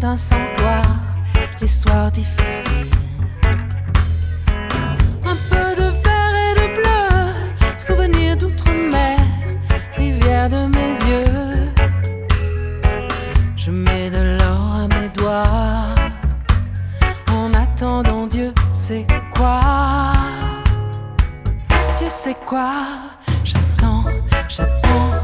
matin sans gloire, les soirs difficiles. Un peu de vert et de bleu, souvenirs d'outre-mer, rivière de mes yeux. Je mets de l'or à mes doigts, en attendant Dieu sait quoi. Dieu sait quoi, j'attends, j'attends.